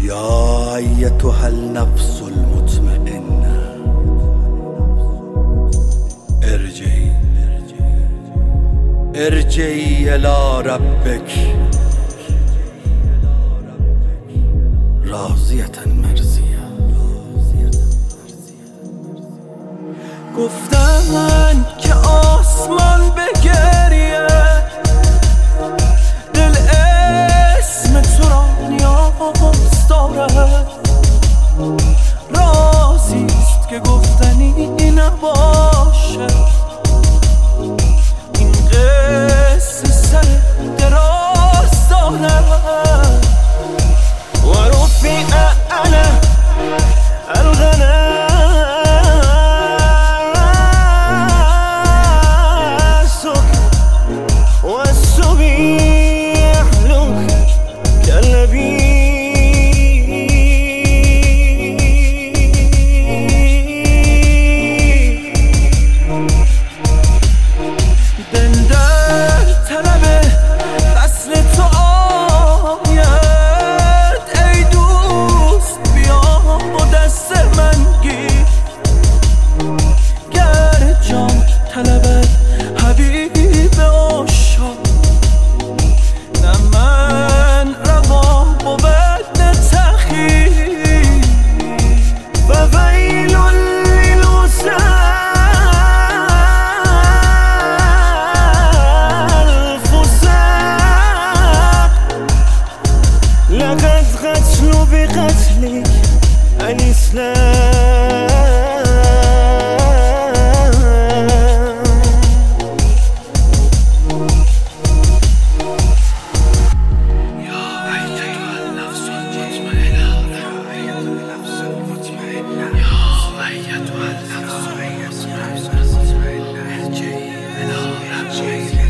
يا أيتها النفس المطمئنة ارجعي إلى ربك راضية مرضية. گفتن که آسمان به گریه، دل اسم تو را نیاز دارد. رازیست که گفتنی نباشه، این قصه سر دراز دارد. و رفیع انا الغنا لقد قتلوا بقتلك الإسلام. يا أيتها النفس المطمئنة ارجعي إلى ربك